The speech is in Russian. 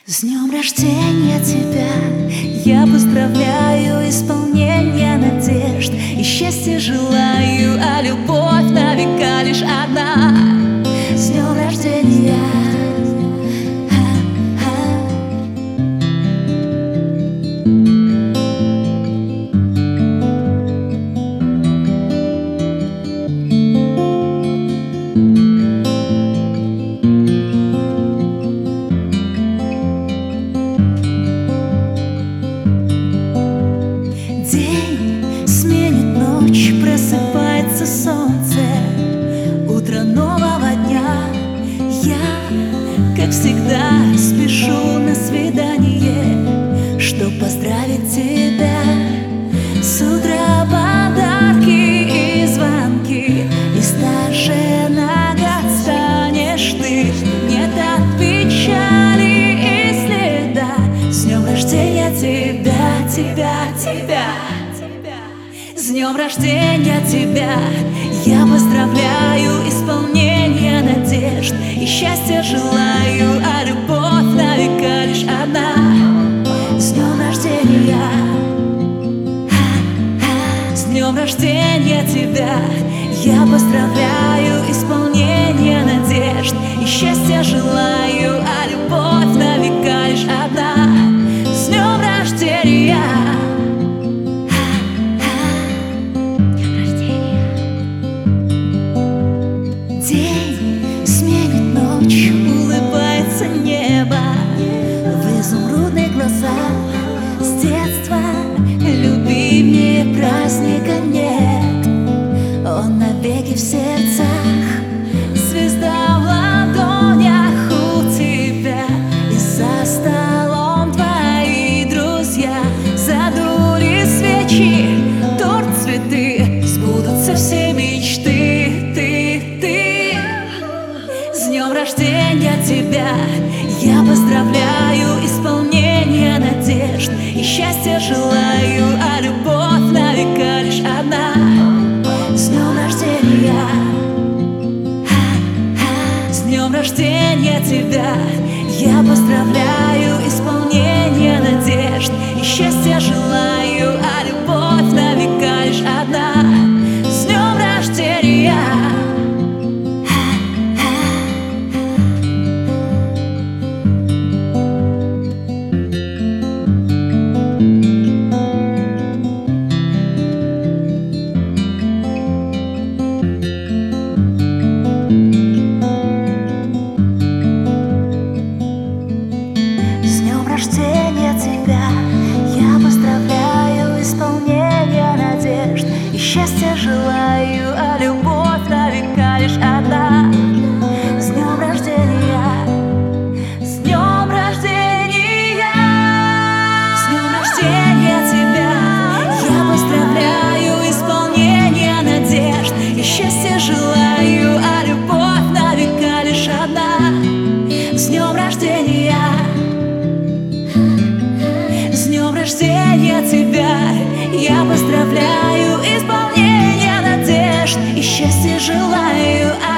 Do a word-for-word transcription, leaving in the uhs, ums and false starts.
С днем рождения тебя я поздравляю, исполнения надежд и счастья желаю, а любовь на века лишь одна. С днем рождения! День сменит ночь, просыпается солнце, утро нового дня. Я, как всегда, спешу на свидание, чтоб поздравить тебя. С утра подарки и звонки, и старше на год станешь ты. Нет от печали и следа. С днем рождения тебя, тебя, тебя. С днем рождения тебя я поздравляю, исполнения надежд и счастья желаю, а любовь на века лишь одна. С днем рождения! С днем рождения тебя я поздравляю, исполнения надежд и счастья желаю, а любовь на века лишь одна. С днем рождения! День сменит ночь, улыбается небо в изумрудных глазах. С детства любимее праздника нет, он навеки в сердцах. Звезда в ладонях у тебя, и за столом твои друзья. Задули свечи, торт, цветы, сбудутся все мечты. Ты, ты. С днем рождения тебя я поздравляю, исполнения надежд и счастья желаю, а любовь на века лишь одна. С днем рождения! С днем рождения тебя я поздравляю, исполнения надежд и счастья желаю, а любовь на века лишь одна. С днем рождения! Рождения тебя я поздравляю, исполнения надежд и счастья желаю, а любовь на века лишь одна. С днем рождения! С днем рождения! С днем рождения тебя я поздравляю, исполнения надежд и счастья желаю, а любовь на века лишь одна. С днем рождения! С днем рождения тебя я поздравляю, исполнения надежд и счастья желаю.